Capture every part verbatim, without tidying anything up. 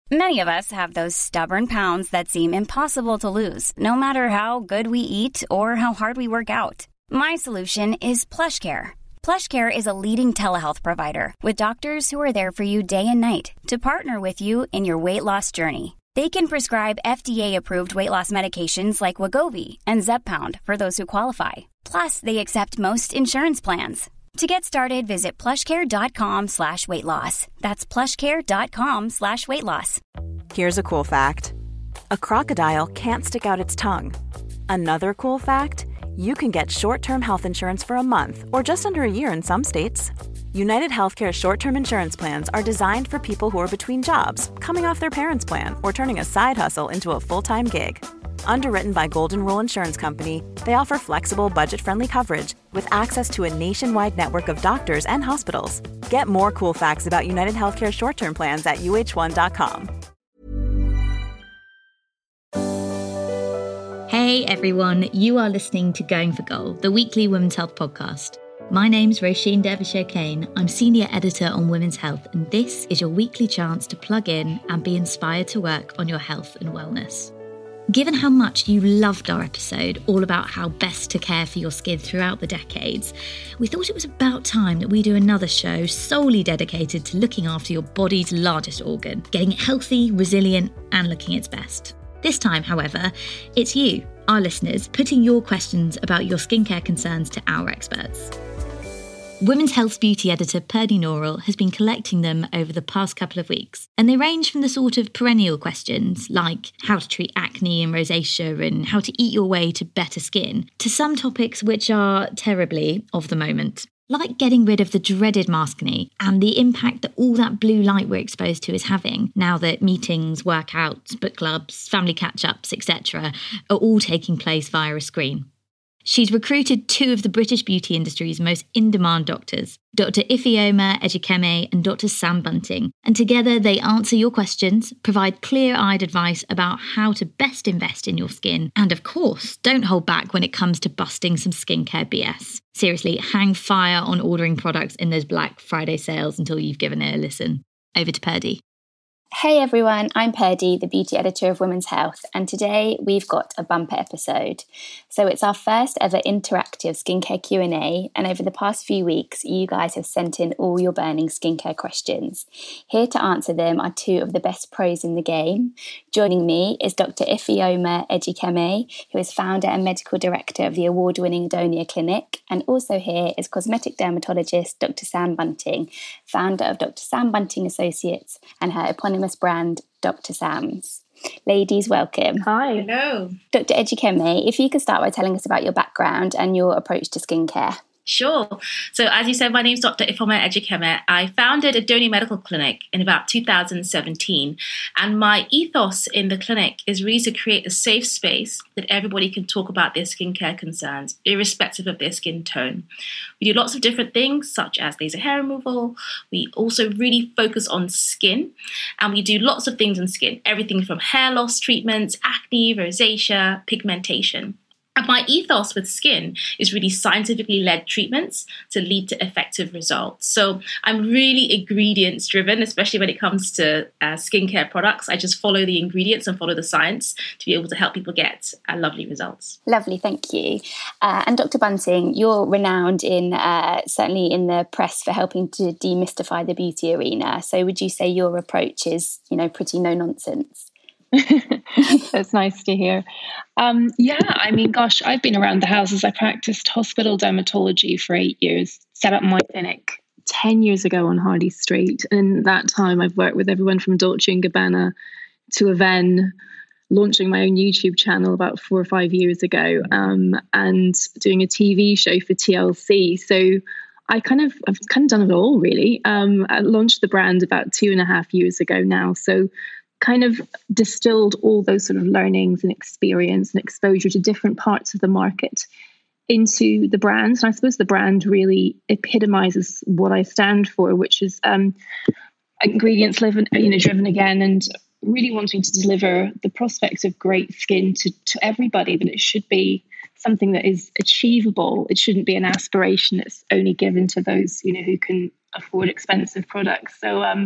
Many of us have those stubborn pounds that seem impossible to lose, no matter how good we eat or how hard we work out. My solution is PlushCare. PlushCare is a leading telehealth provider with doctors who are there for you day and night to partner with you in your weight loss journey. They can prescribe F D A-approved weight loss medications like Wegovy and Zepbound for those who qualify. Plus, they accept most insurance plans. To get started, visit plushcare.com slash weight loss. That's plushcare.com slash weight loss. Here's a cool fact. A crocodile can't stick out its tongue. Another cool fact, you can get short-term health insurance for a month or just under a year in some states. United Healthcare short-term insurance plans are designed for people who are between jobs, coming off their parents' plan, or turning a side hustle into a full-time gig. Underwritten by Golden Rule Insurance Company, they offer flexible, budget-friendly coverage with access to a nationwide network of doctors and hospitals. Get more cool facts about United Healthcare short-term plans at U H one dot com. Hey everyone, you are listening to Going for Gold, the weekly women's health podcast. My name's Roisin Derbyshire-Kane. I'm senior editor on women's health, and this is your weekly chance to plug in and be inspired to work on your health and wellness. Given how much you loved our episode all about how best to care for your skin throughout the decades, we thought it was about time that we do another show solely dedicated to looking after your body's largest organ, getting it healthy, resilient, and looking its best. This time, however, it's you, our listeners, putting your questions about your skincare concerns to our experts. Women's Health beauty editor Purdy Norrell has been collecting them over the past couple of weeks, and they range from the sort of perennial questions like how to treat acne and rosacea and how to eat your way to better skin, to some topics which are terribly of the moment, like getting rid of the dreaded maskne and the impact that all that blue light we're exposed to is having now that meetings, workouts, book clubs, family catch-ups, et cetera are all taking place via a screen. She's recruited two of the British beauty industry's most in-demand doctors, Doctor Ifeoma Ejikeme and Doctor Sam Bunting, and together they answer your questions, provide clear-eyed advice about how to best invest in your skin, and of course, don't hold back when it comes to busting some skincare B S. Seriously, hang fire on ordering products in those Black Friday sales until you've given it a listen. Over to Purdy. Hey everyone, I'm Purdy, the beauty editor of Women's Health, and today we've got a bumper episode. So it's our first ever interactive skincare Q and A, and over the past few weeks, you guys have sent in all your burning skincare questions. Here to answer them are two of the best pros in the game. Joining me is Doctor Ifeoma Ejikeme, who is founder and medical director of the award-winning Adonia Clinic, and also here is cosmetic dermatologist Doctor Sam Bunting, founder of Doctor Sam Bunting Associates and her eponymous brand, Doctor Sam's. Ladies, welcome. Hi. Hello. Doctor Ejikeme, if you could start by telling us about your background and your approach to skincare. Sure. So as you said, my name is Doctor Ifeoma Ejikeme. I founded Adonia Medical Clinic in about two thousand seventeen. And my ethos in the clinic is really to create a safe space that everybody can talk about their skincare concerns, irrespective of their skin tone. We do lots of different things, such as laser hair removal. We also really focus on skin. And we do lots of things on skin, everything from hair loss treatments, acne, rosacea, pigmentation. And my ethos with skin is really scientifically led treatments to lead to effective results. So I'm really ingredients driven, especially when it comes to uh, skincare products. I just follow the ingredients and follow the science to be able to help people get uh, lovely results. Lovely, thank you. Uh, and Doctor Bunting, you're renowned in uh, certainly in the press for helping to demystify the beauty arena. So would you say your approach is, you know, pretty no nonsense? That's nice to hear. Um, yeah, I mean, gosh, I've been around the houses. I practiced hospital dermatology for eight years, set up my clinic ten years ago on Harley Street. And in that time, I've worked with everyone from Dolce and Gabbana to Aven, launching my own YouTube channel about four or five years ago, um, and doing a T V show for T L C. So I kind of, I've kind of done it all, really. Um, I launched the brand about two and a half years ago now. So kind of distilled all those sort of learnings and experience and exposure to different parts of the market into the brand. And I suppose the brand really epitomizes what I stand for, which is um, ingredients live, you know, driven again, and really wanting to deliver the prospect of great skin to, to everybody, but it should be something that is achievable. It shouldn't be an aspiration that's only given to those, you know, who can afford expensive products. So, um,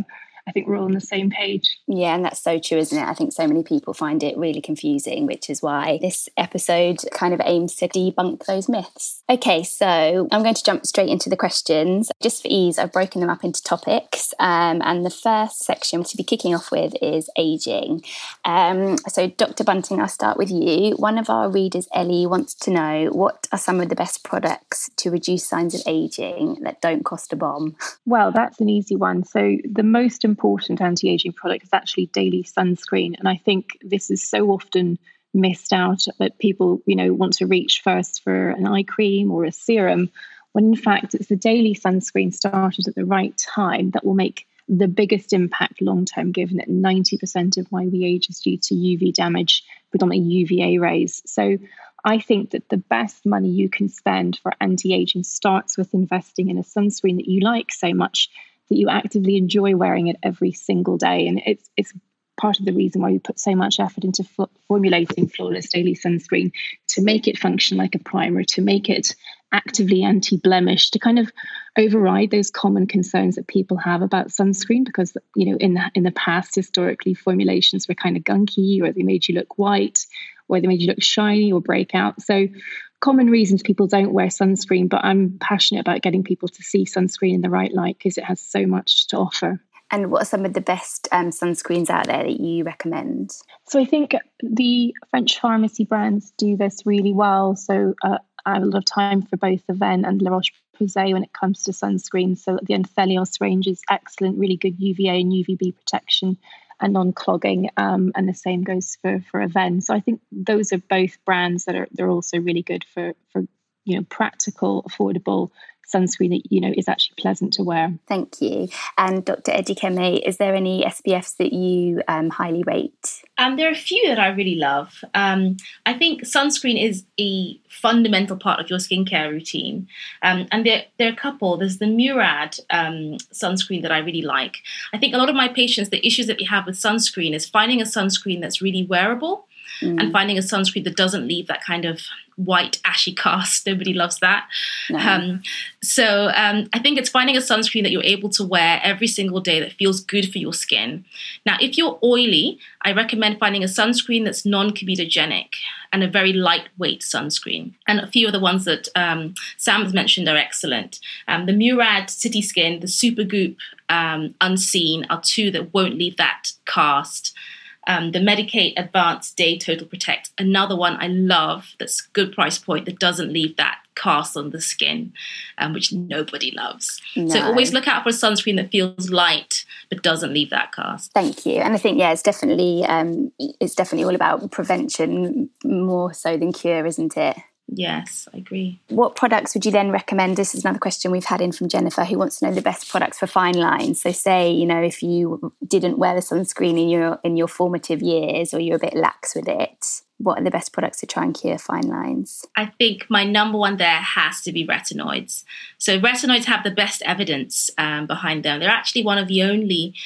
I think we're all on the same page. Yeah, and that's so true, isn't it? I think so many people find it really confusing, which is why this episode kind of aims to debunk those myths. Okay, so I'm going to jump straight into the questions. Just for ease, I've broken them up into topics. Um, and the first section to be kicking off with is ageing. Um, so Doctor Bunting, I'll start with you. One of our readers, Ellie, wants to know, what are some of the best products to reduce signs of ageing that don't cost a bomb? Well, that's an easy one. So the most important anti-aging product is actually daily sunscreen. And I think this is so often missed out, that people, you know, want to reach first for an eye cream or a serum, when in fact it's the daily sunscreen started at the right time that will make the biggest impact long term, given that ninety percent of why we age is due to U V damage, predominantly U V A rays. So I think that the best money you can spend for anti-aging starts with investing in a sunscreen that you like so much that you actively enjoy wearing it every single day. And it's it's part of the reason why we put so much effort into f- formulating Flawless Daily Sunscreen, to make it function like a primer, to make it actively anti-blemish, to kind of override those common concerns that people have about sunscreen, because, you know, in the, in the past, historically, formulations were kind of gunky, or they made you look white, or they made you look shiny or break out. So common reasons people don't wear sunscreen, but I'm passionate about getting people to see sunscreen in the right light because it has so much to offer. And what are some of the best um, sunscreens out there that you recommend? So I think the French pharmacy brands do this really well. So uh, I have a lot of time for both Avène and La Roche-Posay when it comes to sunscreen. So the Anthelios range is excellent, really good U V A and U V B protection and non-clogging. Um, and the same goes for, for Avène. So I think those are both brands that are they're also really good for, for you know, practical, affordable sunscreen that, you know, is actually pleasant to wear. Thank you. And Doctor Ejikeme, is there any S P Fs that you um, highly rate? Um, there are a few that I really love. Um, I think sunscreen is a fundamental part of your skincare routine. Um, and there, there are a couple. There's the Murad um, sunscreen that I really like. I think a lot of my patients, the issues that we have with sunscreen is finding a sunscreen that's really wearable. Mm. And finding a sunscreen that doesn't leave that kind of white ashy cast. Nobody loves that. No. Um, so um, I think it's finding a sunscreen that you're able to wear every single day that feels good for your skin. Now, if you're oily, I recommend finding a sunscreen that's non-comedogenic and a very lightweight sunscreen. And a few of the ones that um, Sam has mentioned are excellent. Um, the Murad City Skin, the Supergoop um, Unseen are two that won't leave that cast. Um, the Medik8 Advanced Day Total Protect, another one I love that's good price point that doesn't leave that cast on the skin, um, which nobody loves. No. So always look out for a sunscreen that feels light but doesn't leave that cast. Thank you. And I think, yeah, it's definitely um, it's definitely all about prevention more so than cure, isn't it? Yes, I agree. What products would you then recommend? This is another question we've had in from Jennifer, who wants to know the best products for fine lines. So say, you know, if you didn't wear the sunscreen in your in your formative years, or you're a bit lax with it, what are the best products to try and cure fine lines? I think my number one there has to be retinoids. So retinoids have the best evidence um, behind them. They're actually one of the only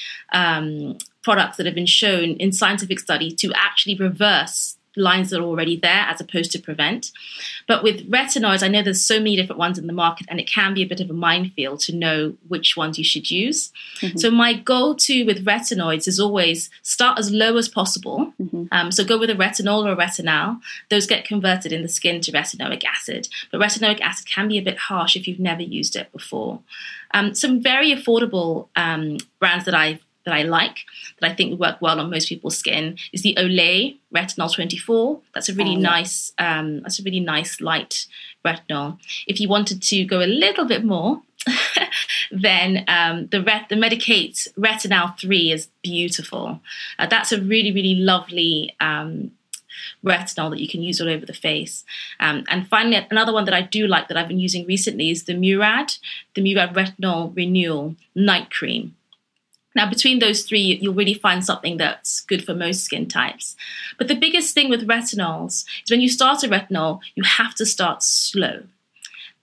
um, products that have been shown in scientific studies to actually reverse lines that are already there as opposed to prevent. But with retinoids, I know there's so many different ones in the market, and it can be a bit of a minefield to know which ones you should use. Mm-hmm. So my go-to with retinoids is always start as low as possible. Mm-hmm. Um, so go with a retinol or a retinal. Those get converted in the skin to retinoic acid. But retinoic acid can be a bit harsh if you've never used it before. Um, some very affordable um, brands that I've that I like, that I think work well on most people's skin, is the Olay Retinol twenty-four. That's a really oh, nice, um, that's a really nice light retinol. If you wanted to go a little bit more, then um, the ret- the Medik8 Retinol three is beautiful. Uh, that's a really, really lovely um, retinol that you can use all over the face. Um, and finally, another one that I do like that I've been using recently is the Murad, the Murad Retinol Renewal Night Cream. Now, between those three, you'll really find something that's good for most skin types. But the biggest thing with retinols is when you start a retinol, you have to start slow.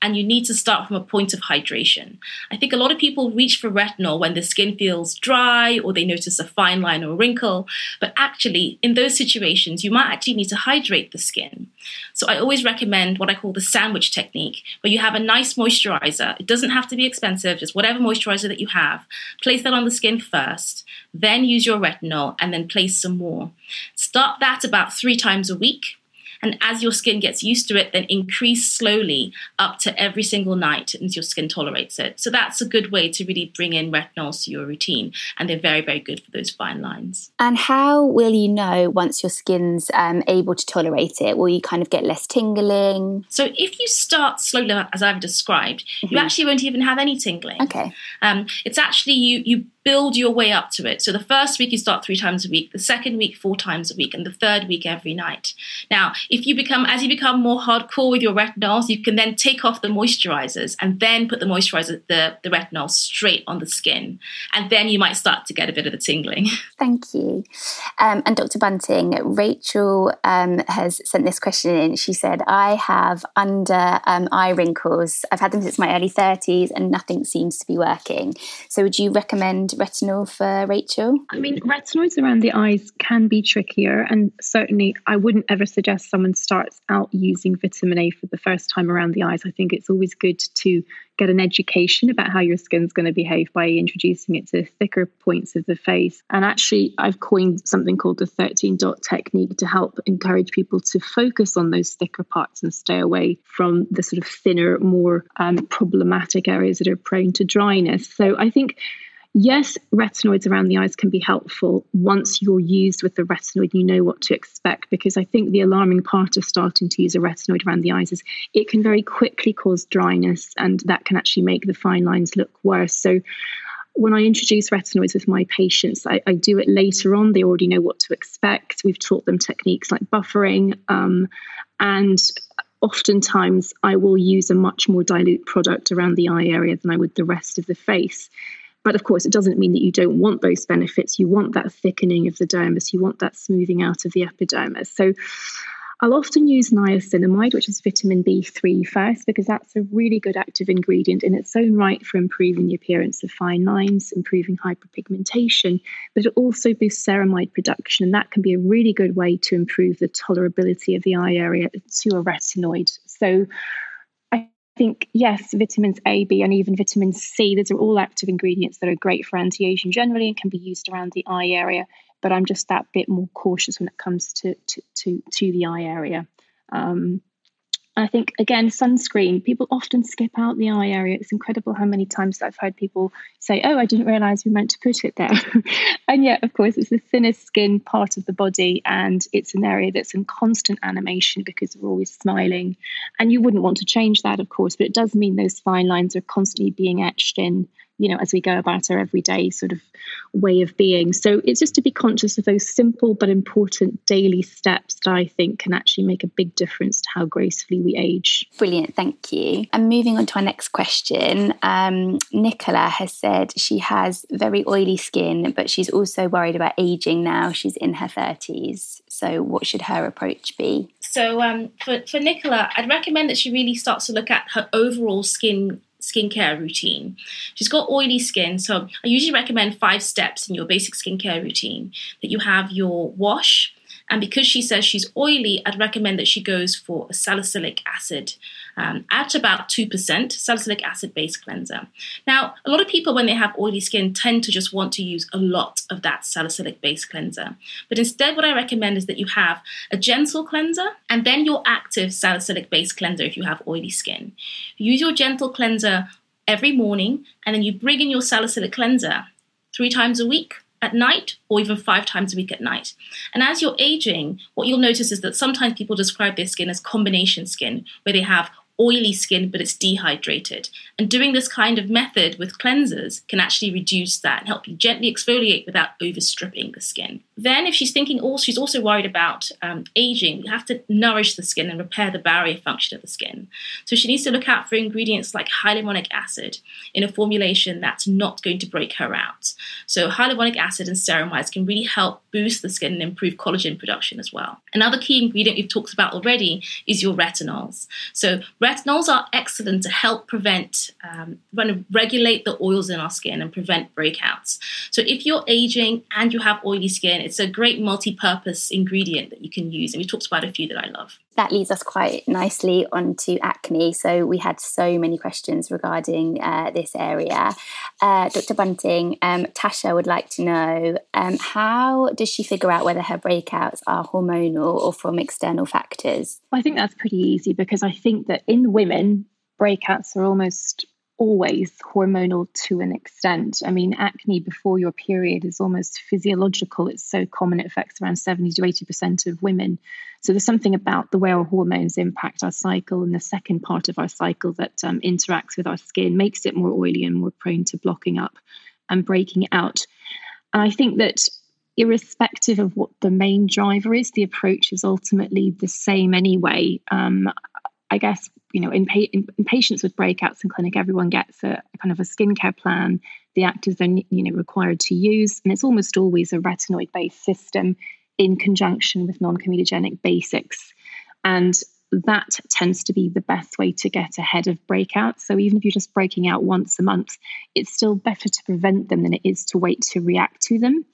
and you need to start from a point of hydration. I think a lot of people reach for retinol when the skin feels dry or they notice a fine line or a wrinkle, but actually in those situations, you might actually need to hydrate the skin. So I always recommend what I call the sandwich technique, where you have a nice moisturizer. It doesn't have to be expensive, just whatever moisturizer that you have. Place that on the skin first, then use your retinol, and then place some more. Start that about three times a week. And as your skin gets used to it, then increase slowly up to every single night as your skin tolerates it. So that's a good way to really bring in retinols to your routine. And they're very, very good for those fine lines. And how will you know once your skin's um, able to tolerate it? Will you kind of get less tingling? So if you start slowly, as I've described, mm-hmm. you actually won't even have any tingling. Okay. Um, it's actually you you build your way up to it. So the first week you start three times a week, the second week four times a week, and the third week every night. Now, if you become, as you become more hardcore with your retinols, you can then take off the moisturizers and then put the moisturizer, the, the retinol straight on the skin. And then you might start to get a bit of the tingling. Thank you. Um, and Doctor Bunting, Rachel um, has sent this question in. She said, I have under um, eye wrinkles. I've had them since my early thirties and nothing seems to be working. So would you recommend retinol for Rachel? I mean, retinoids around the eyes can be trickier, and certainly I wouldn't ever suggest someone starts out using vitamin A for the first time around the eyes. I think it's always good to get an education about how your skin's going to behave by introducing it to thicker points of the face. And actually, I've coined something called the thirteen dot technique to help encourage people to focus on those thicker parts and stay away from the sort of thinner, more um, problematic areas that are prone to dryness. So I think, yes, retinoids around the eyes can be helpful once you're used with the retinoid, you know what to expect, because I think the alarming part of starting to use a retinoid around the eyes is it can very quickly cause dryness, and that can actually make the fine lines look worse. So when I introduce retinoids with my patients, I, I do it later on. They already know what to expect. We've taught them techniques like buffering, um, and oftentimes I will use a much more dilute product around the eye area than I would the rest of the face. But of course, it doesn't mean that you don't want those benefits. You want that thickening of the dermis. You want that smoothing out of the epidermis. So I'll often use niacinamide, which is vitamin B three first, because that's a really good active ingredient in its own right for improving the appearance of fine lines, improving hyperpigmentation, but it also boosts ceramide production. And that can be a really good way to improve the tolerability of the eye area to a retinoid. So I think, yes, vitamins A, B, and even vitamin C, those are all active ingredients that are great for anti-aging generally and can be used around the eye area. But I'm just that bit more cautious when it comes to to to, to the eye area. Um, I think, again, sunscreen, people often skip out the eye area. It's incredible how many times I've heard people say, oh, I didn't realize we meant to put it there. And yet, of course, it's the thinnest skin part of the body, and it's an area that's in constant animation because we're always smiling. And you wouldn't want to change that, of course, but it does mean those fine lines are constantly being etched in, you know, as we go about our everyday sort of way of being. So it's just to be conscious of those simple but important daily steps that I think can actually make a big difference to how gracefully we age. Brilliant, thank you. And moving on to our next question, um, Nicola has said she has very oily skin, but she's also worried about aging now. She's in her thirties. So what should her approach be? So um, for, for Nicola, I'd recommend that she really starts to look at her overall skin skincare routine. She's got oily skin, so I usually recommend five steps in your basic skincare routine. That you have your wash, and because she says she's oily, I'd recommend that she goes for a salicylic acid um, at about two percent salicylic acid base cleanser. Now, a lot of people when they have oily skin tend to just want to use a lot of that salicylic base cleanser. But instead, what I recommend is that you have a gentle cleanser and then your active salicylic base cleanser if you have oily skin. Use your gentle cleanser every morning, and then you bring in your salicylic cleanser three times a week at night, or even five times a week at night. And as you're aging, what you'll notice is that sometimes people describe their skin as combination skin, where they have oily skin, but it's dehydrated. And doing this kind of method with cleansers can actually reduce that and help you gently exfoliate without overstripping the skin. Then if she's thinking also, she's also worried about um, aging, you have to nourish the skin and repair the barrier function of the skin. So she needs to look out for ingredients like hyaluronic acid in a formulation that's not going to break her out. So hyaluronic acid and ceramides can really help boost the skin and improve collagen production as well. Another key ingredient we've talked about already is your retinols. So retinols are excellent to help prevent, um, regulate the oils in our skin and prevent breakouts. So if you're aging and you have oily skin, it's a great multi-purpose ingredient that you can use. And we talked about a few that I love. That leads us quite nicely onto acne. So we had so many questions regarding uh, this area. Uh, Doctor Bunting, um, Tasha would like to know, um, how does she figure out whether her breakouts are hormonal or from external factors? I think that's pretty easy, because I think that in women, breakouts are almost always hormonal to an extent. I mean, acne before your period is almost physiological. It's so common, it affects around seventy to eighty percent of women. So there's something about the way our hormones impact our cycle, and the second part of our cycle that um, interacts with our skin makes it more oily and more prone to blocking up and breaking out. And I think that irrespective of what the main driver is, the approach is ultimately the same anyway. Um, I guess, you know, in, pa- in, in patients with breakouts in clinic, everyone gets a, a kind of a skincare plan. The actives they're, you know, required to use, and it's almost always a retinoid-based system in conjunction with non-comedogenic basics. And that tends to be the best way to get ahead of breakouts. So even if you're just breaking out once a month, it's still better to prevent them than it is to wait to react to them.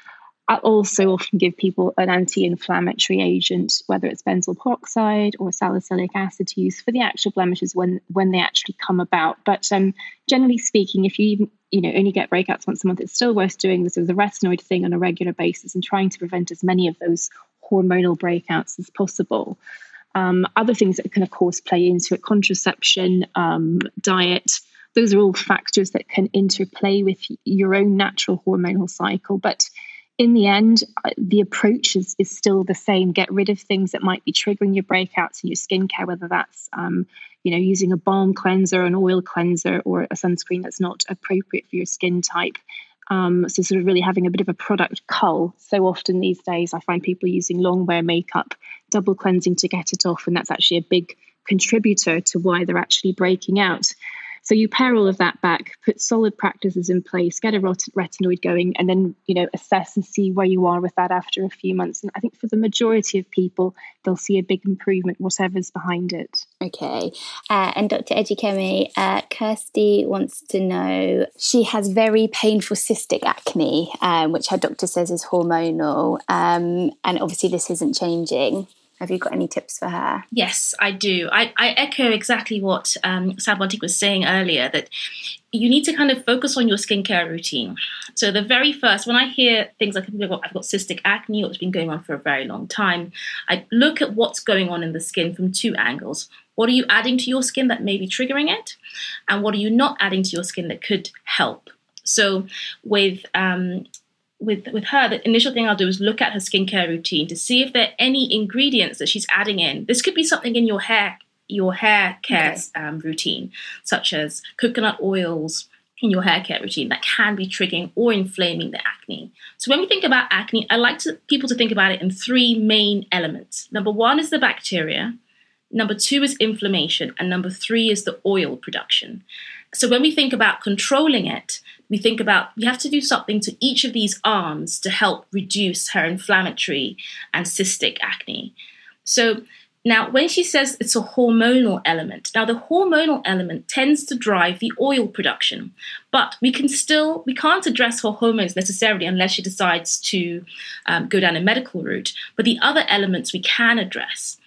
I also often give people an anti-inflammatory agent, whether it's benzoyl peroxide or salicylic acid, to use for the actual blemishes when, when they actually come about. But um, generally speaking, if you even you know only get breakouts once a month, it's still worth doing this as a retinoid thing on a regular basis and trying to prevent as many of those hormonal breakouts as possible. Um, other things that can, of course, play into it: contraception, um, diet. Those are all factors that can interplay with your own natural hormonal cycle. But in the end, the approach is, is still the same. Get rid of things that might be triggering your breakouts in your skincare, whether that's um, you know, using a balm cleanser, an oil cleanser, or a sunscreen that's not appropriate for your skin type. Um, so sort of really having a bit of a product cull. So often these days I find people using long wear makeup, double cleansing to get it off, and that's actually a big contributor to why they're actually breaking out. So you pare all of that back, put solid practices in place, get a retinoid going, and then, you know, assess and see where you are with that after a few months. And I think for the majority of people, they'll see a big improvement, whatever's behind it. Okay. Uh, and Doctor Ejikeme, uh, Kirsty wants to know, she has very painful cystic acne, um, which her doctor says is hormonal. Um, and obviously this isn't changing. Have you got any tips for her? Yes, I do. I, I echo exactly what um, Sam Bunting was saying earlier, that you need to kind of focus on your skincare routine. So the very first, when I hear things like I've got, I've got cystic acne, or it's been going on for a very long time, I look at what's going on in the skin from two angles. What are you adding to your skin that may be triggering it? And what are you not adding to your skin that could help? So with... Um, With with her, the initial thing I'll do is look at her skincare routine to see if there are any ingredients that she's adding in. This could be something in your hair, your hair care okay. um, routine, such as coconut oils in your hair care routine that can be triggering or inflaming the acne. So when we think about acne, I like to, people to think about it in three main elements. Number one is the bacteria. Number two is inflammation. And number three is the oil production. So when we think about controlling it, we think about, we have to do something to each of these arms to help reduce her inflammatory and cystic acne. So now when she says it's a hormonal element, now the hormonal element tends to drive the oil production, but we can still, we can't address her hormones necessarily unless she decides to um, go down a medical route, but the other elements we can address.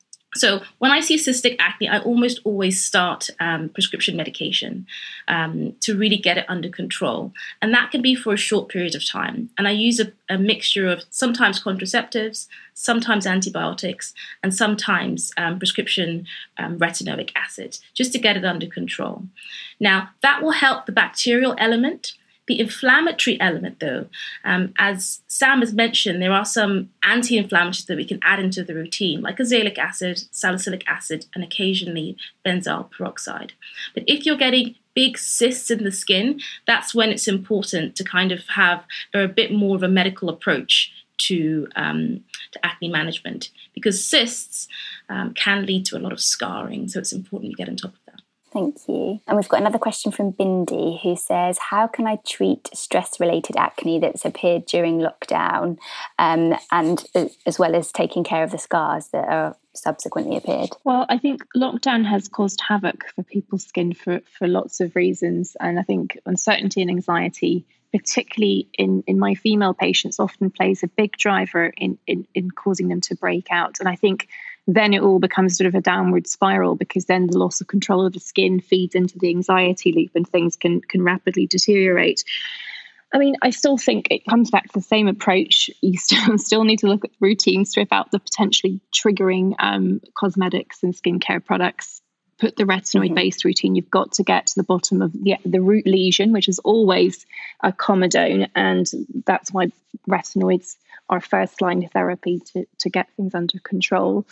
So when I see cystic acne, I almost always start um, prescription medication um, to really get it under control. And that can be for a short period of time. And I use a, a mixture of sometimes contraceptives, sometimes antibiotics, and sometimes um, prescription um, retinoic acid, just to get it under control. Now, that will help the bacterial element. The inflammatory element, though, um, as Sam has mentioned, there are some anti-inflammatories that we can add into the routine, like azelaic acid, salicylic acid, and occasionally benzoyl peroxide. But if you're getting big cysts in the skin, that's when it's important to kind of have a bit more of a medical approach to, um, to acne management, because cysts um, can lead to a lot of scarring. So it's important you get on top of that. Thank you. And we've got another question from Bindi, who says, how can I treat stress-related acne that's appeared during lockdown, um, and uh, as well as taking care of the scars that are subsequently appeared? Well, I think lockdown has caused havoc for people's skin for, for lots of reasons. And I think uncertainty and anxiety, particularly in, in my female patients, often plays a big driver in, in, in causing them to break out. And I think then it all becomes sort of a downward spiral, because then the loss of control of the skin feeds into the anxiety loop and things can, can rapidly deteriorate. I mean, I still think it comes back to the same approach. You still, still need to look at routine, strip out the potentially triggering um, cosmetics and skincare products, put the retinoid-based routine. You've got to get to the bottom of the, the root lesion, which is always a comedone, and that's why retinoids are first-line therapy to, to get things under control.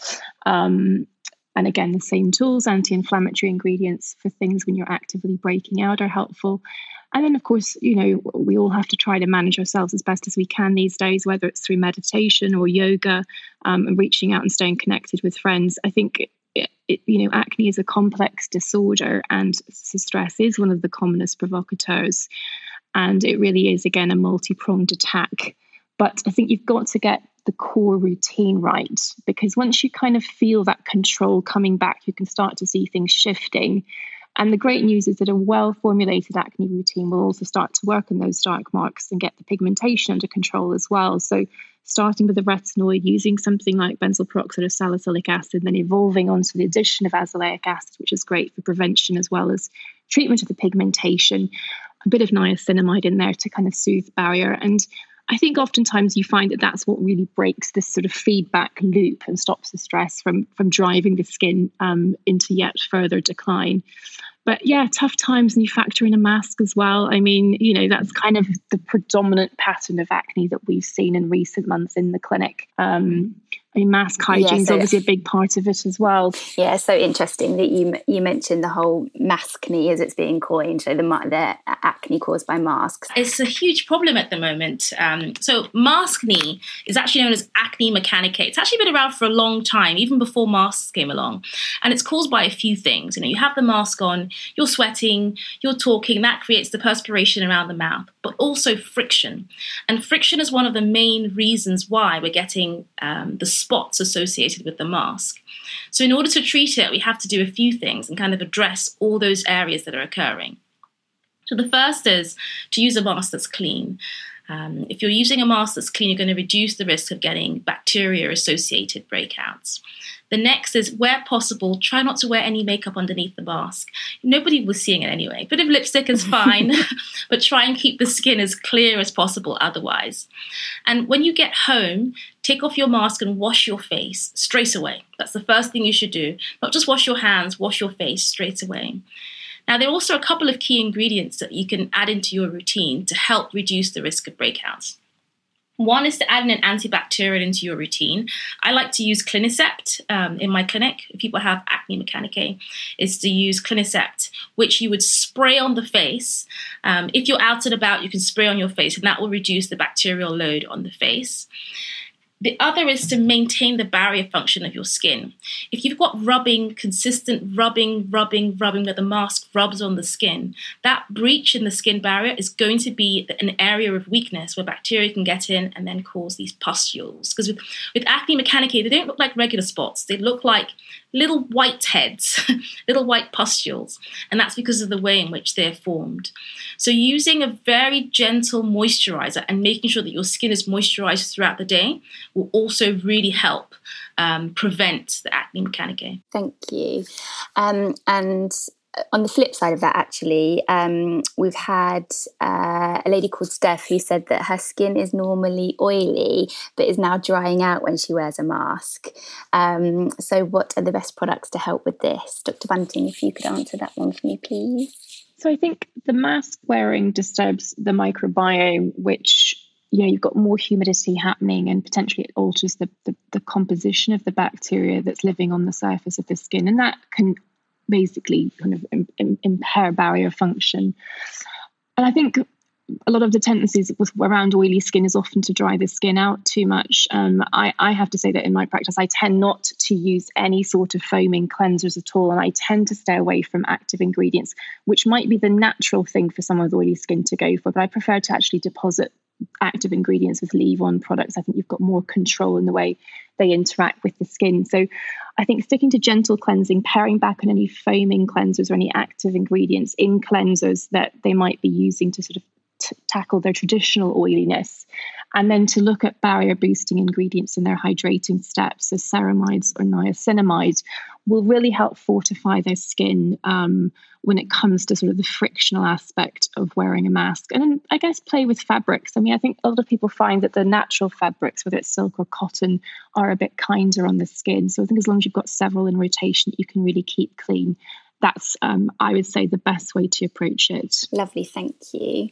Um, and again, the same tools, anti-inflammatory ingredients for things when you're actively breaking out are helpful. And then, of course, you know, we all have to try to manage ourselves as best as we can these days, whether it's through meditation or yoga, um, and reaching out and staying connected with friends. I think It, it, you know, acne is a complex disorder, and stress is one of the commonest provocateurs. And it really is, again, a multi-pronged attack. But I think you've got to get the core routine right, because once you kind of feel that control coming back, you can start to see things shifting. And the great news is that a well-formulated acne routine will also start to work on those dark marks and get the pigmentation under control as well. So starting with the retinoid, using something like benzoyl peroxide or salicylic acid, then evolving onto the addition of azelaic acid, which is great for prevention as well as treatment of the pigmentation, a bit of niacinamide in there to kind of soothe the barrier. And I think oftentimes you find that that's what really breaks this sort of feedback loop and stops the stress from, from driving the skin um, into yet further decline. But yeah, tough times, and you factor in a mask as well. I mean, you know, that's kind of the predominant pattern of acne that we've seen in recent months in the clinic. Um, I mean, mask hygiene yeah, so, is obviously a big part of it as well. Yeah, so interesting that you you mentioned the whole maskne, as it's being coined, so the, the acne caused by masks. It's a huge problem at the moment. Um, so maskne is actually known as acne mechanicae. It's actually been around for a long time, even before masks came along. And it's caused by a few things. You know, you have the mask on, you're sweating, you're talking, that creates the perspiration around the mouth, but also friction. And friction is one of the main reasons why we're getting um, the spots associated with the mask. So in order to treat it, we have to do a few things and kind of address all those areas that are occurring. So the first is to use a mask that's clean. Um, if you're using a mask that's clean, you're going to reduce the risk of getting bacteria-associated breakouts. The next is, where possible, try not to wear any makeup underneath the mask. Nobody was seeing it anyway. A bit of lipstick is fine, but try and keep the skin as clear as possible otherwise. And when you get home, take off your mask and wash your face straight away. That's the first thing you should do. Not just wash your hands, wash your face straight away. Now, there are also a couple of key ingredients that you can add into your routine to help reduce the risk of breakouts. One is to add in an antibacterial into your routine. I like to use Clinisept um, in my clinic. If people have acne mechanicae, is to use Clinisept, which you would spray on the face. Um, if you're out and about, you can spray on your face, and that will reduce the bacterial load on the face. The other is to maintain the barrier function of your skin. If you've got rubbing, consistent rubbing, rubbing, rubbing, where the mask rubs on the skin, that breach in the skin barrier is going to be an area of weakness where bacteria can get in and then cause these pustules. Because with, with acne mechanicae, they don't look like regular spots. They look like little white heads, little white pustules. And that's because of the way in which they're formed. So using a very gentle moisturizer and making sure that your skin is moisturized throughout the day will also really help um, prevent the acne mechanicae. Thank you. Um, and on the flip side of that, actually, um, we've had uh, a lady called Steph who said that her skin is normally oily, but is now drying out when she wears a mask. Um, so what are the best products to help with this? Doctor Bunting, if you could answer that one for me, please. So I think the mask wearing disturbs the microbiome, which, you know, you've got more humidity happening, and potentially it alters the, the, the composition of the bacteria that's living on the surface of the skin. And that can basically kind of im- im- impair barrier function. And I think a lot of the tendencies with, around oily skin is often to dry the skin out too much. Um, I, I have to say that in my practice, I tend not to use any sort of foaming cleansers at all. And I tend to stay away from active ingredients, which might be the natural thing for someone with oily skin to go for. But I prefer to actually deposit active ingredients with leave-on products. I think you've got more control in the way they interact with the skin. So I think sticking to gentle cleansing, paring back on any foaming cleansers or any active ingredients in cleansers that they might be using to sort of t- tackle their traditional oiliness, and then to look at barrier boosting ingredients in their hydrating steps, so ceramides or niacinamide, will really help fortify their skin um, when it comes to sort of the frictional aspect of wearing a mask. And then I guess play with fabrics. I mean, I think a lot of people find that the natural fabrics, whether it's silk or cotton, are a bit kinder on the skin. So I think as long as you've got several in rotation, you can really keep clean. That's, um, I would say, the best way to approach it. Lovely, thank you.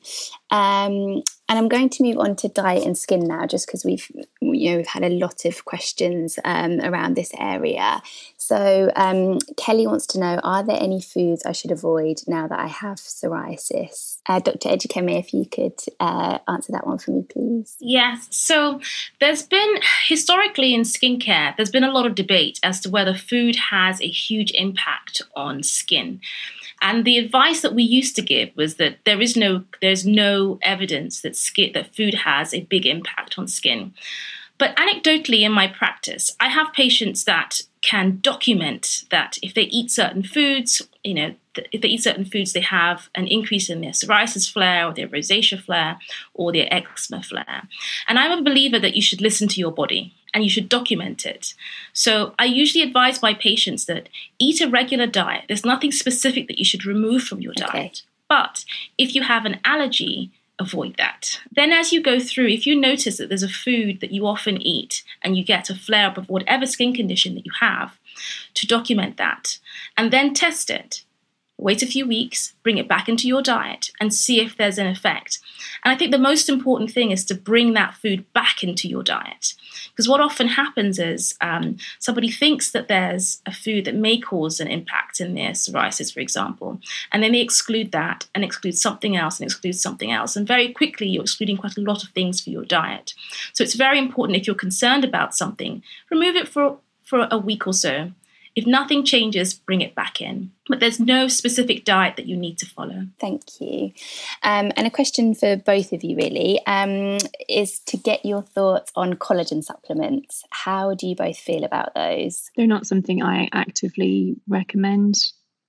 Um, and I'm going to move on to diet and skin now, just because we've, you know, we've had a lot of questions um, around this area. So um, Kelly wants to know: are there any foods I should avoid now that I have psoriasis? Uh, Doctor Ejikeme, if you could uh, answer that one for me, please. Yes. So there's been, historically in skincare, there's been a lot of debate as to whether food has a huge impact on skin. And the advice that we used to give was that there is no, there's no evidence that skin, that food has a big impact on skin. But anecdotally in my practice, I have patients that can document that if they eat certain foods, you know, if they eat certain foods, they have an increase in their psoriasis flare or their rosacea flare or their eczema flare. And I'm a believer that you should listen to your body and you should document it. So I usually advise my patients that eat a regular diet. There's nothing specific that you should remove from your Okay. diet. But if you have an allergy, avoid that. Then as you go through, if you notice that there's a food that you often eat and you get a flare-up of whatever skin condition that you have, to document that and then test it. Wait a few weeks, bring it back into your diet and see if there's an effect. And I think the most important thing is to bring that food back into your diet. Because what often happens is um, somebody thinks that there's a food that may cause an impact in their psoriasis, for example, and then they exclude that and exclude something else and exclude something else. And very quickly, you're excluding quite a lot of things for your diet. So it's very important, if you're concerned about something, remove it for, for a week or so. If nothing changes, bring it back in. But there's no specific diet that you need to follow. Thank you. Um, and a question for both of you, really, um, is to get your thoughts on collagen supplements. How do you both feel about those? They're not something I actively recommend.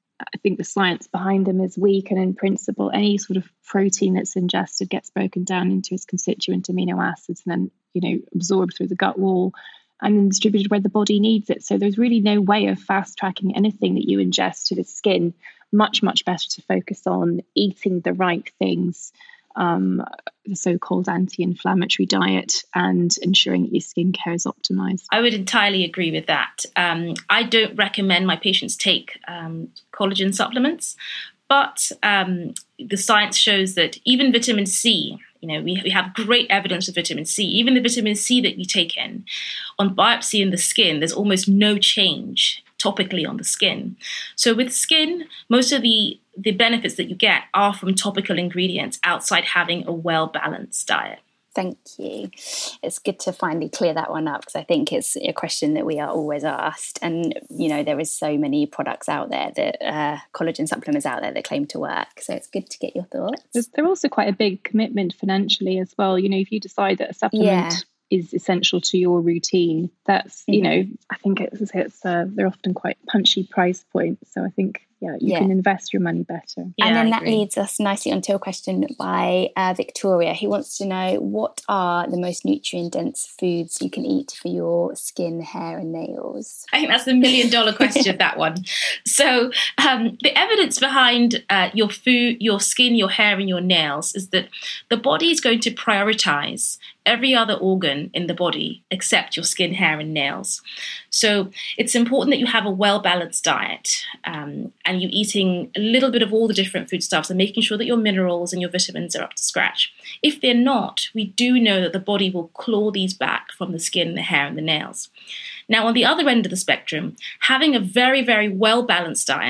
I think the science behind them is weak, and in principle, any sort of protein that's ingested gets broken down into its constituent amino acids and then, you know, absorbed through the gut wall and then distributed where the body needs it. So there's really no way of fast tracking anything that you ingest to the skin. Much, much better to focus on eating the right things, um, the so-called anti-inflammatory diet, and ensuring that your skincare is optimized. I would entirely agree with that. Um, I don't recommend my patients take um, collagen supplements, but um, the science shows that even vitamin C, you know, we, we have great evidence of vitamin C. Even the vitamin C that you take in, on biopsy in the skin, there's almost no change topically on the skin. So with skin, most of the, the benefits that you get are from topical ingredients outside having a well-balanced diet. Thank you. It's good to finally clear that one up, because I think it's a question that we are always asked. And, you know, there is so many products out there, that uh, collagen supplements out there that claim to work. So it's good to get your thoughts. They're also quite a big commitment financially as well. You know, if you decide that a supplement Yeah. is essential to your routine, that's, you know, I think it's, it's uh, they're often quite punchy price points. So I think, yeah, you Yeah. can invest your money better. Yeah, and then I that agree. leads us nicely onto a question by uh, Victoria, who wants to know: what are the most nutrient-dense foods you can eat for your skin, hair and nails? I think that's the million dollar question, that one. So um, the evidence behind uh, your food, your skin, your hair and your nails is that the body is going to prioritize every other organ in the body except your skin, hair and nails. So it's important that you have a well-balanced diet um, and you're eating a little bit of all the different foodstuffs and making sure that your minerals and your vitamins are up to scratch. If they're not, we do know that the body will claw these back from the skin, the hair and the nails. Now, on the other end of the spectrum, having a very, very well-balanced diet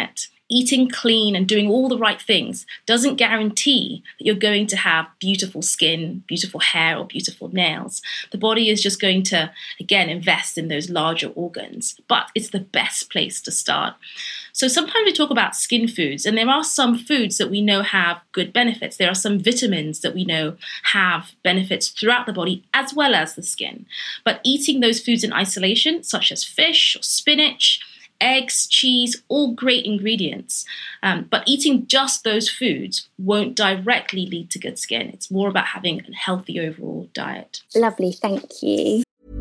eating clean and doing all the right things doesn't guarantee that you're going to have beautiful skin, beautiful hair, or beautiful nails. The body is just going to, again, invest in those larger organs, but it's the best place to start. So sometimes we talk about skin foods, and there are some foods that we know have good benefits. There are some vitamins that we know have benefits throughout the body as well as the skin. But eating those foods in isolation, such as fish or spinach, eggs, cheese, all great ingredients. Um, but eating just those foods won't directly lead to good skin. It's more about having a healthy overall diet. Lovely, thank you.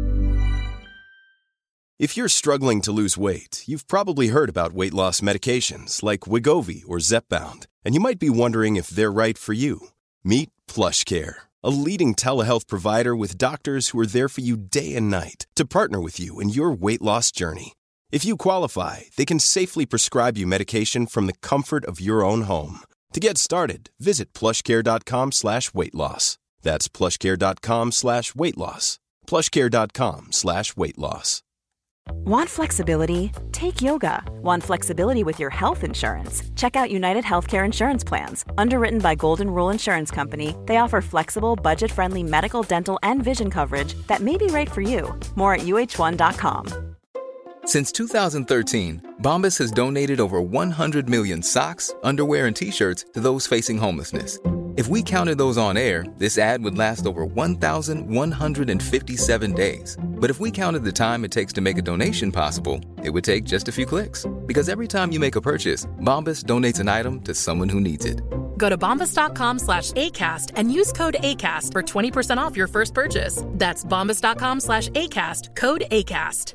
If you're struggling to lose weight, you've probably heard about weight loss medications like Wegovy or Zepbound, and you might be wondering if they're right for you. Meet PlushCare, a leading telehealth provider with doctors who are there for you day and night to partner with you in your weight loss journey. If you qualify, they can safely prescribe you medication from the comfort of your own home. To get started, visit plushcare.com slash weight loss. That's plushcare.com slash weight loss. plushcare.com slash weight loss. Want flexibility? Take yoga. Want flexibility with your health insurance? Check out United Healthcare Insurance Plans. Underwritten by Golden Rule Insurance Company, they offer flexible, budget-friendly medical, dental, and vision coverage that may be right for you. More at U H one dot com. Since two thousand thirteen, Bombas has donated over one hundred million socks, underwear, and T-shirts to those facing homelessness. If we counted those on air, this ad would last over one thousand one hundred fifty-seven days. But if we counted the time it takes to make a donation possible, it would take just a few clicks. Because every time you make a purchase, Bombas donates an item to someone who needs it. Go to bombas.com slash ACAST and use code ACAST for twenty percent off your first purchase. That's bombas.com slash ACAST, code ACAST.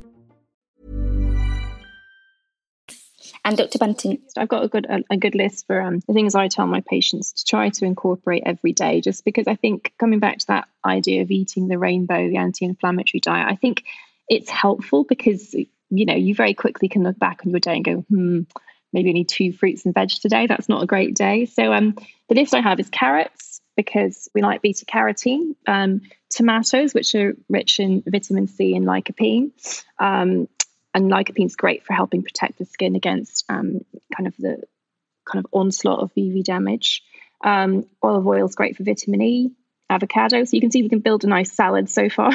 And Doctor Bunting, I've got a good a, a good list for um, the things I tell my patients to try to incorporate every day, just because I think coming back to that idea of eating the rainbow, the anti-inflammatory diet, I think it's helpful because, you know, you very quickly can look back on your day and go, hmm, maybe I need two fruits and veg today. That's not a great day. So um, the list I have is carrots, because we like beta carotene, um, tomatoes, which are rich in vitamin C and lycopene. Um, And lycopene is great for helping protect the skin against um, kind of the kind of onslaught of U V damage. Um, olive oil is great for vitamin E. Avocado, so you can see we can build a nice salad so far.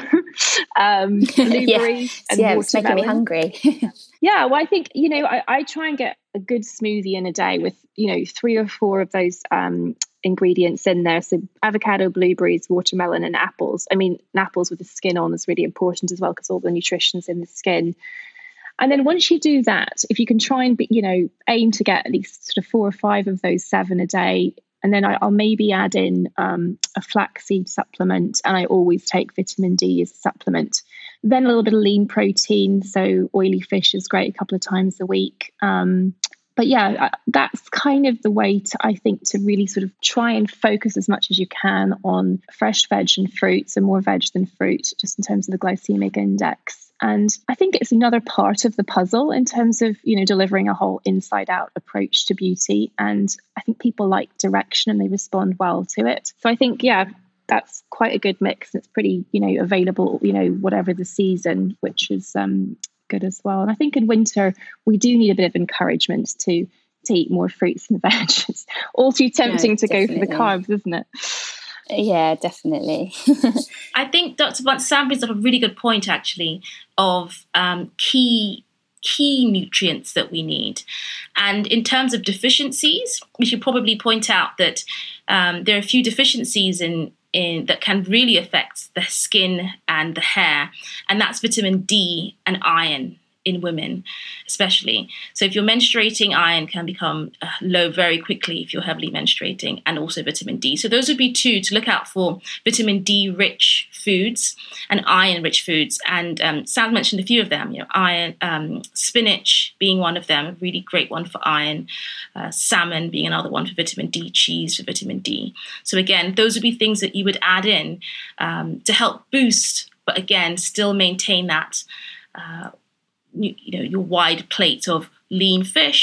um, blueberries yeah, and yeah it's making me hungry. Yeah, well, I think, you know, I, I try and get a good smoothie in a day with, you know, three or four of those um, ingredients in there. So avocado, blueberries, watermelon, and apples. I mean, apples with the skin on is really important as well, because all the nutrition's in the skin. And then once you do that, if you can try and, be, you know, aim to get at least sort of four or five of those seven a day, and then I, I'll maybe add in um, a flaxseed supplement, and I always take vitamin D as a supplement. Then a little bit of lean protein, so oily fish is great a couple of times a week. Um, but yeah, that's kind of the way to, I think, to really sort of try and focus as much as you can on fresh veg and fruits, and more veg than fruit, just in terms of the glycemic index. And I think it's another part of the puzzle in terms of, you know, delivering a whole inside out approach to beauty. And I think people like direction and they respond well to it. So I think, yeah, that's quite a good mix. It's pretty, you know, available, you know, whatever the season, which is um, good as well. And I think in winter, we do need a bit of encouragement to, to eat more fruits and veg. It's all too tempting no, to go for the carbs, isn't it? Yeah, definitely. I think Doctor Bunt Sam brings up a really good point, actually, of um, key key nutrients that we need. And in terms of deficiencies, we should probably point out that um, there are a few deficiencies in, in that can really affect the skin and the hair, and that's vitamin D and iron in women, especially. So if you're menstruating, iron can become uh, low very quickly if you're heavily menstruating, and also vitamin D. So those would be two to look out for: vitamin D-rich foods and iron-rich foods. And um, Sam mentioned a few of them. You know, iron, um, spinach being one of them, a really great one for iron. Uh, salmon being another one for vitamin D. Cheese for vitamin D. So again, those would be things that you would add in um, to help boost, but again, still maintain that. Uh, You, you know, your wide plate of lean fish,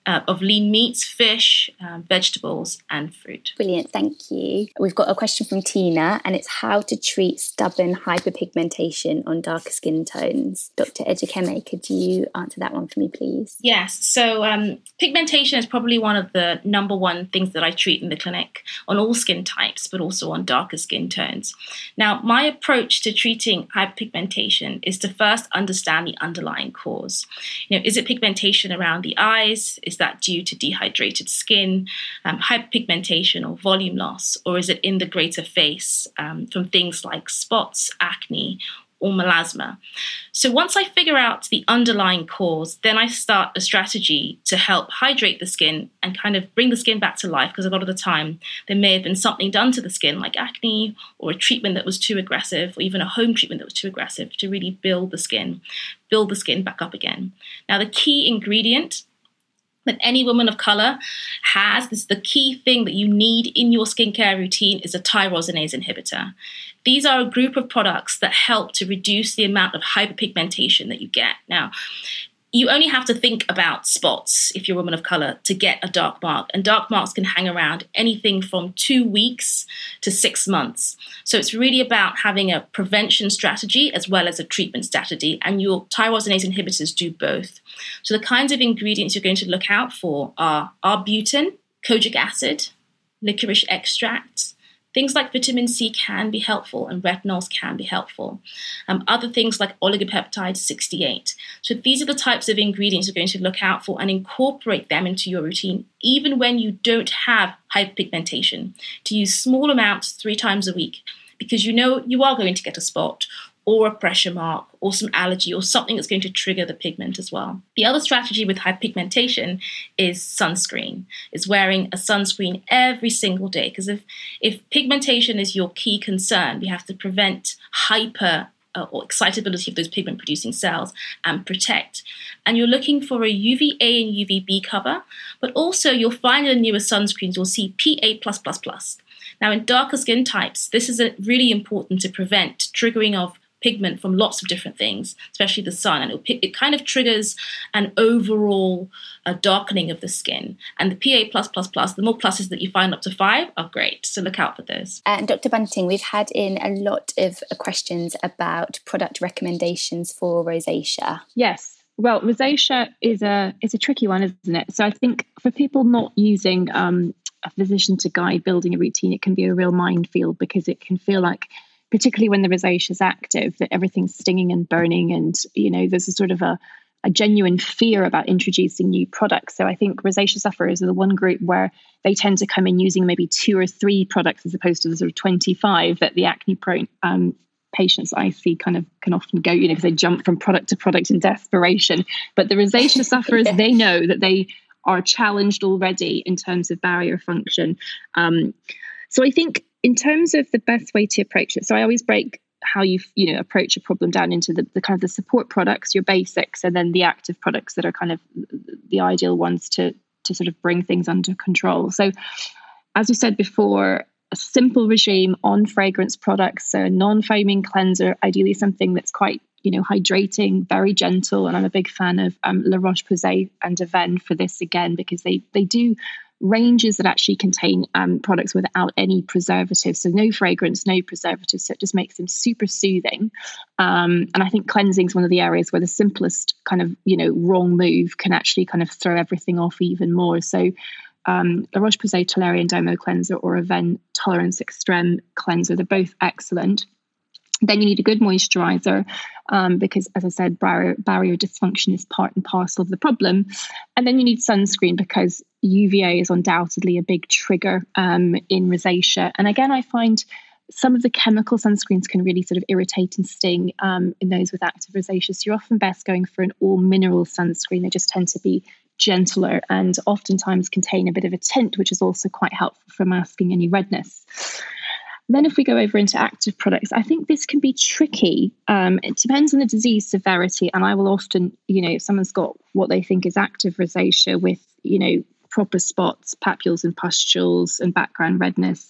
uh, of lean meats, fish, um, vegetables, and fruit. Brilliant, thank you. We've got a question from Tina, and it's how to treat stubborn hyperpigmentation on darker skin tones. Doctor Ejikeme, could you answer that one for me, please? Yes, so um, pigmentation is probably one of the number one things that I treat in the clinic on all skin types, but also on darker skin tones. Now, my approach to treating hyperpigmentation is to first understand the underlying cause. You know, is it pigmentation around the eyes? Is that due to dehydrated skin, um, hyperpigmentation or volume loss? Or is it in the greater face um, from things like spots, acne, or melasma? So once I figure out the underlying cause, then I start a strategy to help hydrate the skin and kind of bring the skin back to life, because a lot of the time there may have been something done to the skin like acne or a treatment that was too aggressive, or even a home treatment that was too aggressive, to really build the skin, build the skin back up again. Now, the key ingredient that any woman of color has, this is the key thing that you need in your skincare routine, is a tyrosinase inhibitor. These are a group of products that help to reduce the amount of hyperpigmentation that you get. Now, you only have to think about spots if you're a woman of color to get a dark mark. And dark marks can hang around anything from two weeks to six months. So it's really about having a prevention strategy as well as a treatment strategy. And your tyrosinase inhibitors do both. So the kinds of ingredients you're going to look out for are arbutin, kojic acid, licorice extract. Things like vitamin C can be helpful, and retinols can be helpful. Um, other things like oligopeptide sixty-eight. So these are the types of ingredients you're going to look out for and incorporate them into your routine, even when you don't have hyperpigmentation, to use small amounts three times a week, because you know you are going to get a spot or a pressure mark or some allergy or something that's going to trigger the pigment as well. The other strategy with hyperpigmentation is sunscreen, is wearing a sunscreen every single day. Because if, if pigmentation is your key concern, we have to prevent hyper uh, or excitability of those pigment-producing cells and protect. And you're looking for a U V A and U V B cover, but also you'll find in the newer sunscreens, you'll see P A plus plus plus. Now, in darker skin types, this is a, really important to prevent triggering of pigment from lots of different things, especially the sun, and it, it kind of triggers an overall uh, darkening of the skin. And the P A plus plus plus, the more pluses that you find up to five are great, so look out for those. And Doctor Bunting, we've had in a lot of questions about product recommendations for rosacea. Yes. Well, rosacea is a is a tricky one, isn't it? So I think for people not using um, a physician to guide building a routine, it can be a real minefield, because it can feel like, particularly when the rosacea is active, that everything's stinging and burning, and you know there's a sort of a, a genuine fear about introducing new products. So I think rosacea sufferers are the one group where they tend to come in using maybe two or three products as opposed to the sort of twenty-five that the acne prone um, patients I see kind of can often go, you know, because they jump from product to product in desperation. But the rosacea sufferers, yeah. they know that they are challenged already in terms of barrier function. Um, so I think in terms of the best way to approach it, so I always break how you you know approach a problem down into the, the kind of the support products, your basics, and then the active products that are kind of the ideal ones to to sort of bring things under control. So as we said before, a simple regime on fragrance products, so a non-foaming cleanser, ideally something that's quite you know hydrating, very gentle. And I'm a big fan of um, La Roche-Posay and Avène for this again, because they they do ranges that actually contain um, products without any preservatives. So no fragrance, no preservatives. So it just makes them super soothing. Um, and I think cleansing is one of the areas where the simplest kind of, you know, wrong move can actually kind of throw everything off even more. So um, La Roche-Posay Toleriane Dermo Cleanser or Avène Tolerance Extreme Cleanser, they're both excellent. Then you need a good moisturizer um, because, as I said, barrier, barrier dysfunction is part and parcel of the problem. And then you need sunscreen because U V A is undoubtedly a big trigger um, in rosacea. And again, I find some of the chemical sunscreens can really sort of irritate and sting um, in those with active rosacea. So you're often best going for an all-mineral sunscreen. They just tend to be gentler and oftentimes contain a bit of a tint, which is also quite helpful for masking any redness. Then if we go over into active products, I think this can be tricky. Um, it depends on the disease severity. And I will often, you know, if someone's got what they think is active rosacea with, you know, proper spots, papules and pustules and background redness,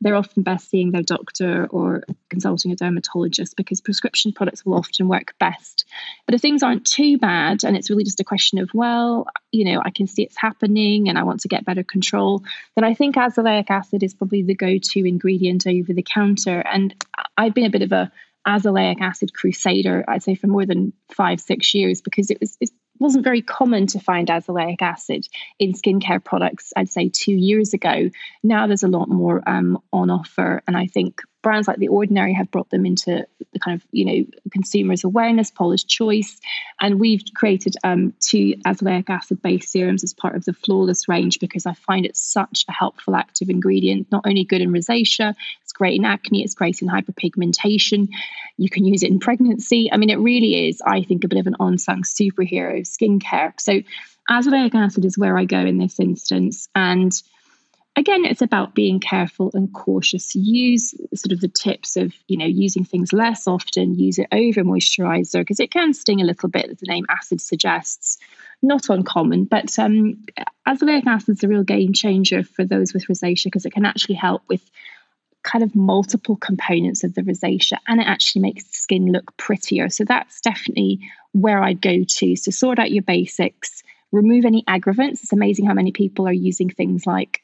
they're often best seeing their doctor or consulting a dermatologist, because prescription products will often work best. But if things aren't too bad and it's really just a question of, well, you know, I can see it's happening and I want to get better control, then I think azelaic acid is probably the go-to ingredient over the counter. And I've been a bit of a azelaic acid crusader, I'd say, for more than five, six years, because it was it wasn't very common to find azelaic acid in skincare products, I'd say two years ago. Now there's a lot more um, on offer. And I think brands like The Ordinary have brought them into the kind of, you know, consumers' awareness, Paula's Choice. And we've created um, two azelaic acid-based serums as part of the Flawless range, because I find it such a helpful active ingredient, not only good in rosacea, it's great in acne, it's great in hyperpigmentation. You can use it in pregnancy. I mean, it really is, I think, a bit of an unsung superhero of skincare. So azelaic acid is where I go in this instance. And again, it's about being careful and cautious. Use sort of the tips of, you know, using things less often, use it over moisturizer, because it can sting a little bit, as the name acid suggests. Not uncommon, but um, azelaic acid is a real game changer for those with rosacea, because it can actually help with kind of multiple components of the rosacea, and it actually makes the skin look prettier. So that's definitely where I'd go to. So sort out your basics, remove any aggravants. It's amazing how many people are using things like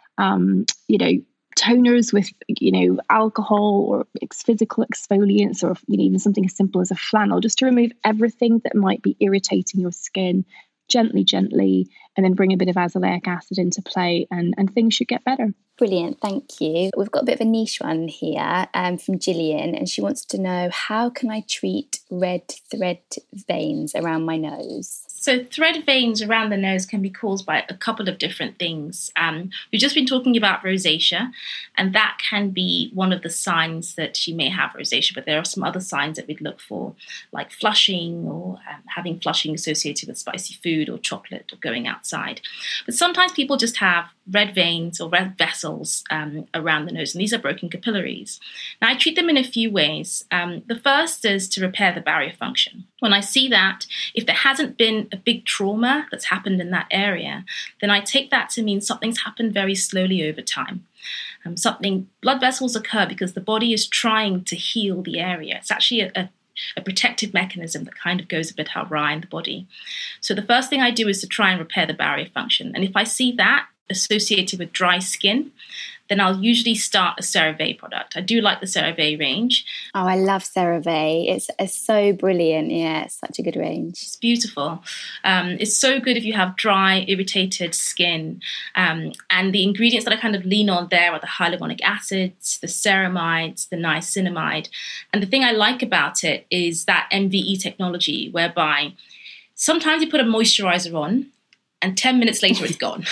Um, you know, toners with, you know, alcohol or ex- physical exfoliants, or, you know, even something as simple as a flannel, just to remove everything that might be irritating your skin gently, gently, and then bring a bit of azelaic acid into play, and, and things should get better. Brilliant, thank you. We've got a bit of a niche one here um, from Gillian, and she wants to know, how can I treat red thread veins around my nose? So thread veins around the nose can be caused by a couple of different things. Um, we've just been talking about rosacea, and that can be one of the signs that you may have rosacea, but there are some other signs that we'd look for, like flushing, or um, having flushing associated with spicy food or chocolate or going outside. But sometimes people just have red veins or red vessels um, around the nose, and these are broken capillaries. Now, I treat them in a few ways. Um, the first is to repair the barrier function. When I see that, if there hasn't been a big trauma that's happened in that area, then I take that to mean something's happened very slowly over time. Um, something, blood vessels occur because the body is trying to heal the area. It's actually a, a a protective mechanism that kind of goes a bit awry in the body. So the first thing I do is to try and repair the barrier function. And if I see that associated with dry skin, then I'll usually start a CeraVe product. I do like the CeraVe range. Oh, I love CeraVe. It's, it's so brilliant. Yeah, it's such a good range. It's beautiful. Um, it's so good if you have dry, irritated skin. Um, and the ingredients that I kind of lean on there are the hyaluronic acids, the ceramides, the niacinamide. And the thing I like about it is that M V E technology, whereby sometimes you put a moisturizer on, and ten minutes later it's gone.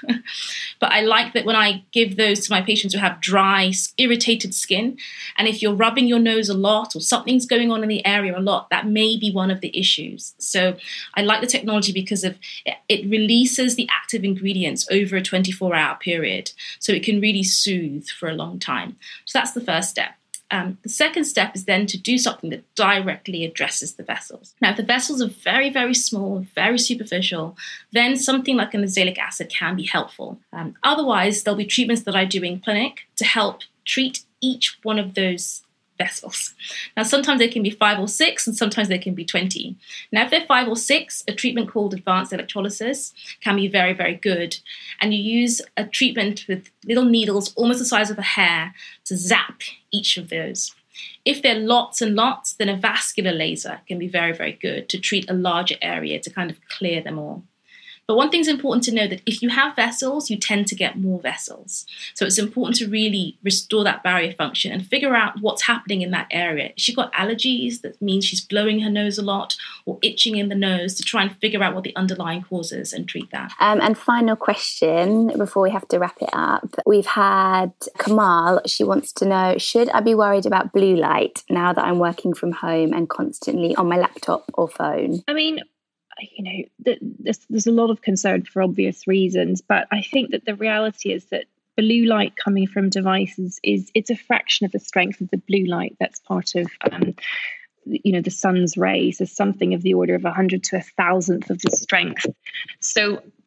But I like that when I give those to my patients who have dry, irritated skin, and if you're rubbing your nose a lot or something's going on in the area a lot, that may be one of the issues. So I like the technology because of it releases the active ingredients over a twenty-four hour period, so it can really soothe for a long time. So that's the first step. Um, the second step is then to do something that directly addresses the vessels. Now, if the vessels are very, very small, very superficial, then something like an azelaic acid can be helpful. Um, otherwise, there'll be treatments that I do in clinic to help treat each one of those vessels. Now, sometimes they can be five or six, and sometimes they can be twenty. Now, if they're five or six, a treatment called advanced electrolysis can be very, very good. And you use a treatment with little needles, almost the size of a hair, to zap each of those. If they're lots and lots, then a vascular laser can be very, very good to treat a larger area, to kind of clear them all. But one thing's important to know, that if you have vessels, you tend to get more vessels. So it's important to really restore that barrier function and figure out what's happening in that area. If she's got allergies, that means she's blowing her nose a lot or itching in the nose, to try and figure out what the underlying cause is and treat that. Um, and final question before we have to wrap it up. We've had Kamal. She wants to know, should I be worried about blue light now that I'm working from home and constantly on my laptop or phone? I mean, you know, there's, there's a lot of concern for obvious reasons, but I think that the reality is that blue light coming from devices is, it's a fraction of the strength of the blue light that's part of, um, you know, the sun's rays. Is something of the order of a hundred to a thousandth of the strength. So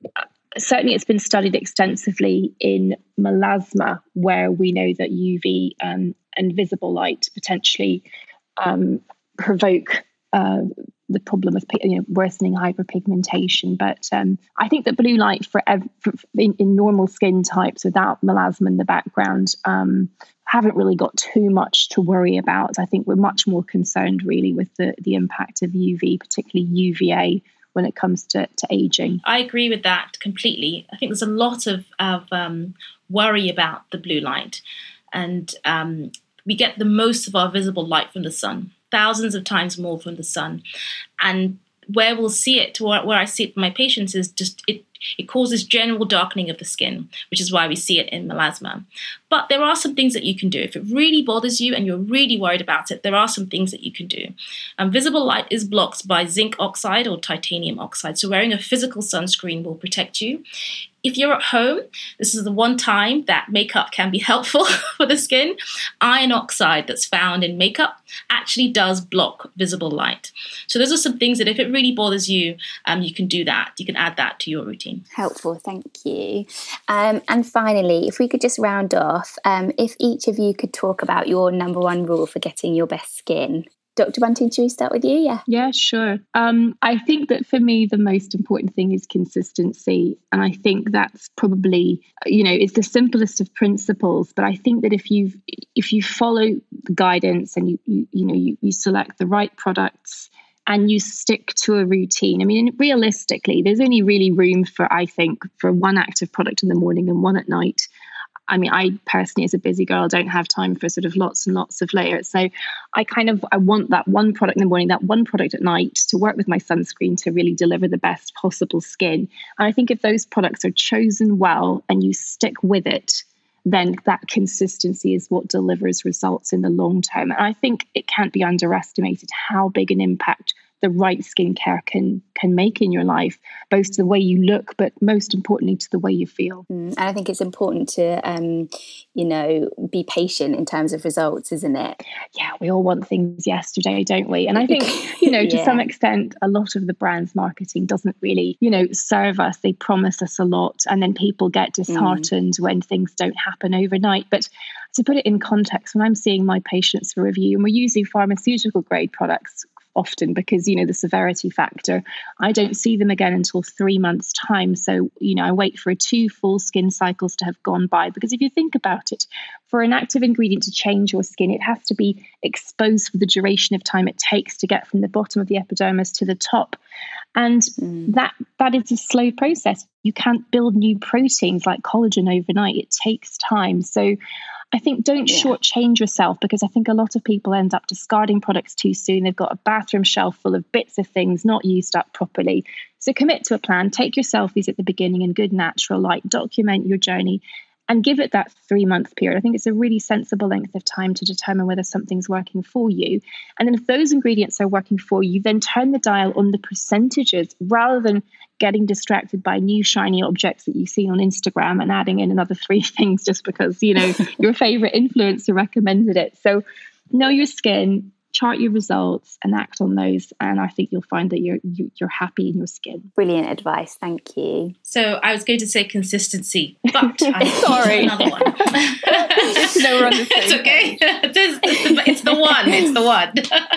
certainly it's been studied extensively in melasma, where we know that U V um, and visible light potentially um, provoke uh, the problem of you know, worsening hyperpigmentation. But um, I think that blue light for, ev- for in, in normal skin types without melasma in the background um, haven't really got too much to worry about. I think we're much more concerned really with the, the impact of U V, particularly U V A, when it comes to, to aging. I agree with that completely. I think there's a lot of, of um, worry about the blue light. And um, we get the most of our visible light from the sun, thousands of times more from the sun. And where we'll see it, where, where I see it in my patients, is just it, it causes general darkening of the skin, which is why we see it in melasma. But there are some things that you can do. If it really bothers you and you're really worried about it, there are some things that you can do. Um, visible light is blocked by zinc oxide or titanium oxide, so wearing a physical sunscreen will protect you. If you're at home, this is the one time that makeup can be helpful for the skin. Iron oxide that's found in makeup actually does block visible light. So those are some things that if it really bothers you, um, you can do that. You can add that to your routine. Helpful, thank you. Um, and finally, if we could just round off, um, if each of you could talk about your number one rule for getting your best skin. Doctor Bunting, should we start with you? Yeah. Yeah, sure. Um, I think that for me, the most important thing is consistency. And I think that's probably, you know, it's the simplest of principles. But I think that if you if you follow the guidance and you, you, you know, you, you select the right products and you stick to a routine. I mean, realistically, there's only really room for, I think, for one active product in the morning and one at night. I mean, I personally, as a busy girl, don't have time for sort of lots and lots of layers. So I kind of, I want that one product in the morning, that one product at night to work with my sunscreen to really deliver the best possible skin. And I think if those products are chosen well and you stick with it, then that consistency is what delivers results in the long term. And I think it can't be underestimated how big an impact the right skincare can can make in your life, both to the way you look, but most importantly to the way you feel. Mm, and I think it's important to, um, you know, be patient in terms of results, isn't it? Yeah, we all want things yesterday, don't we? And I think, you know, to yeah. some extent, a lot of the brand's marketing doesn't really, you know, serve us. They promise us a lot, and then people get disheartened mm. when things don't happen overnight. But to put it in context, when I'm seeing my patients for review, and we're using pharmaceutical grade products often because, you know, the severity factor, I don't see them again until three months time. So, you know, I wait for two full skin cycles to have gone by, because if you think about it, for an active ingredient to change your skin, it has to be exposed for the duration of time it takes to get from the bottom of the epidermis to the top. And mm. that that is a slow process. You can't build new proteins like collagen overnight. It takes time. So I think don't yeah. shortchange yourself, because I think a lot of people end up discarding products too soon. They've got a bathroom shelf full of bits of things not used up properly. So commit to a plan. Take your selfies at the beginning in good natural light. Document your journey and give it that three-month period. I think it's a really sensible length of time to determine whether something's working for you. And then if those ingredients are working for you, then turn the dial on the percentages rather than getting distracted by new shiny objects that you see on Instagram and adding in another three things just because, you know, your favorite influencer recommended it. So know your skin, chart your results and act on those. And I think you'll find that you're you, you're happy in your skin. Brilliant advice. Thank you. So I was going to say consistency, but I'm sorry. Another one. No, we're on the same. It's okay. It's, the, it's the one. It's the one.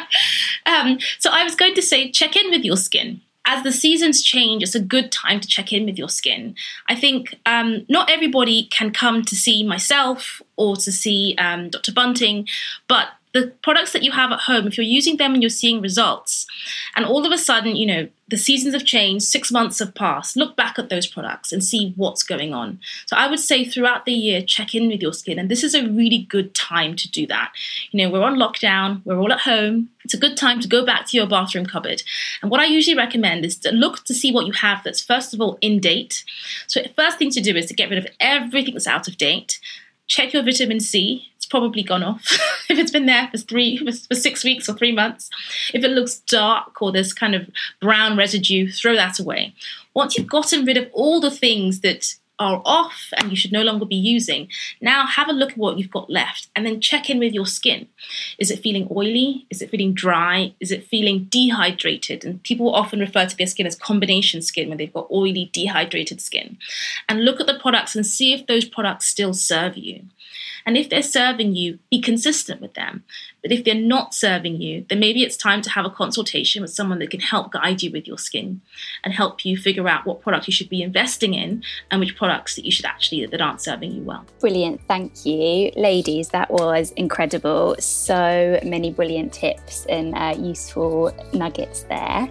um, so I was going to say, check in with your skin. As the seasons change, it's a good time to check in with your skin. I think um, not everybody can come to see myself or to see um, Doctor Bunting, but the products that you have at home, if you're using them and you're seeing results, and all of a sudden, you know, the seasons have changed, six months have passed, look back at those products and see what's going on. So I would say throughout the year, check in with your skin. And this is a really good time to do that. You know, we're on lockdown, we're all at home. It's a good time to go back to your bathroom cupboard. And what I usually recommend is to look to see what you have that's, first of all, in date. So the first thing to do is to get rid of everything that's out of date. Check your vitamin C. It's probably gone off. If it's been there for three, for six weeks or three months. If it looks dark or there's kind of brown residue, throw that away. Once you've gotten rid of all the things that are off and you should no longer be using, now have a look at what you've got left and then check in with your skin. Is it feeling oily? Is it feeling dry? Is it feeling dehydrated? And people often refer to their skin as combination skin when they've got oily, dehydrated skin. And look at the products and see if those products still serve you. And if they're serving you, be consistent with them. But if they're not serving you, then maybe it's time to have a consultation with someone that can help guide you with your skin and help you figure out what product you should be investing in and which products that you should actually, that aren't serving you well. Brilliant. Thank you. Ladies, that was incredible. So many brilliant tips and uh, useful nuggets there.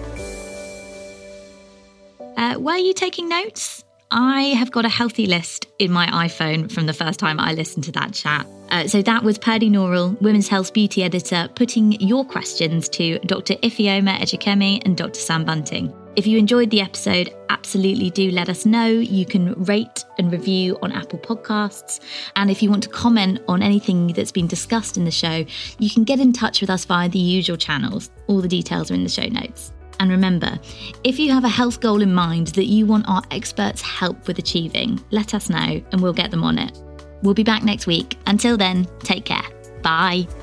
Uh, were you taking notes? I have got a healthy list in my iPhone from the first time I listened to that chat. Uh, so that was Purdy Norrell, Women's Health Beauty Editor, putting your questions to Doctor Ifeoma Ejikeme and Doctor Sam Bunting. If you enjoyed the episode, absolutely do let us know. You can rate and review on Apple Podcasts. And if you want to comment on anything that's been discussed in the show, you can get in touch with us via the usual channels. All the details are in the show notes. And remember, if you have a health goal in mind that you want our experts' help with achieving, let us know and we'll get them on it. We'll be back next week. Until then, take care. Bye.